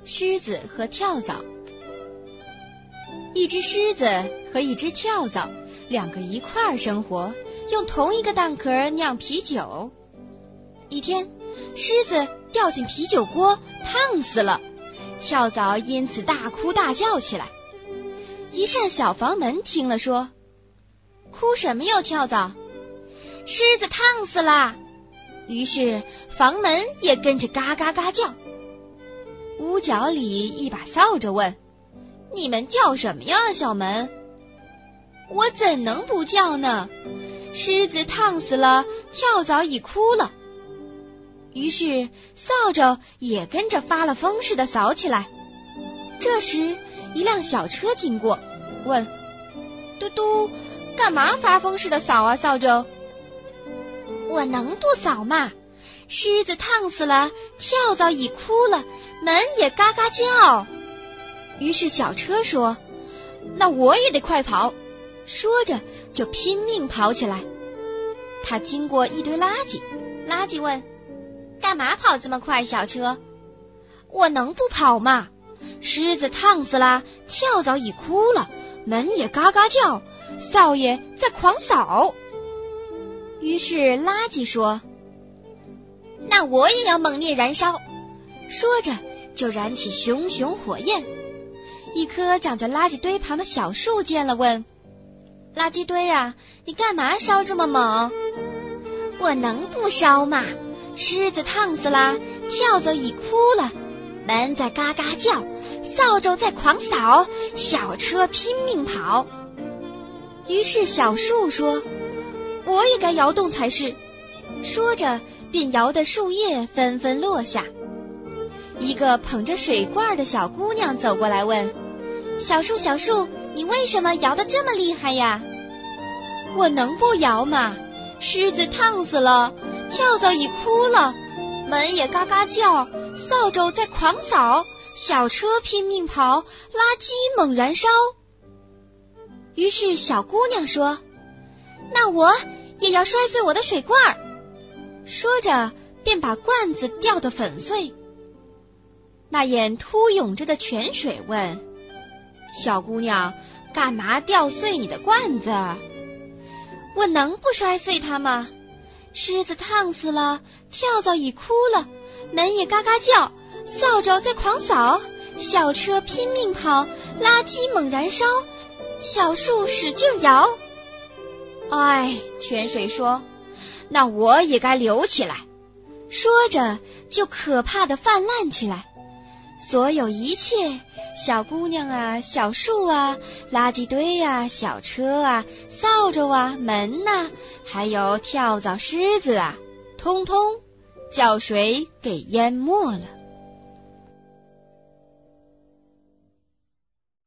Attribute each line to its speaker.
Speaker 1: 狮子和跳蚤。一只狮子和一只跳蚤，两个一块儿生活，用同一个蛋壳酿啤酒。一天，狮子掉进啤酒锅，烫死了，跳蚤因此大哭大叫起来。一扇小房门听了说：哭什么哟，跳蚤？狮子烫死啦！于是房门也跟着嘎嘎嘎叫。屋角里一把扫帚问：你们叫什么呀，小门？我怎能不叫呢？狮子烫死了，跳蚤已哭了。于是扫帚也跟着发了疯似的扫起来。这时一辆小车经过，问：嘟嘟，干嘛发疯似的扫啊，扫帚？我能不扫吗？狮子烫死了，跳蚤已哭了，门也嘎嘎叫。于是小车说：那我也得快跑。说着就拼命跑起来。他经过一堆垃圾，垃圾问：干嘛跑这么快，小车？我能不跑吗？狮子烫死了，跳蚤已哭了，门也嘎嘎叫，扫爷在狂扫。于是垃圾说：那我也要猛烈燃烧。说着就燃起熊熊火焰。一棵长在垃圾堆旁的小树见了，问：垃圾堆啊，你干嘛烧这么猛？我能不烧吗？狮子烫死了，跳蚤已哭了，门在嘎嘎叫，扫帚在狂扫，小车拼命跑。于是小树说：我也该摇动才是。说着便摇得树叶纷纷落下。一个捧着水罐的小姑娘走过来问：小树小树，你为什么摇得这么厉害呀？我能不摇吗？狮子烫死了，跳蚤已哭了，门也嘎嘎叫，扫帚在狂扫，小车拼命跑，垃圾猛燃烧。于是小姑娘说：那我也要摔碎我的水罐。说着便把罐子掉得粉碎。那眼突涌着的泉水问：小姑娘，干嘛掉碎你的罐子？我能不摔碎它吗？狮子烫死了，跳蚤已哭了，门也嘎嘎叫，扫帚在狂扫，小车拼命跑，垃圾猛燃烧，小树使劲摇。哎，泉水说：那我也该流起来。说着就可怕的泛滥起来。所有一切，小姑娘啊，小树啊，垃圾堆啊，小车啊，扫帚啊，门啊，还有跳蚤狮子啊，通通叫水给淹没了。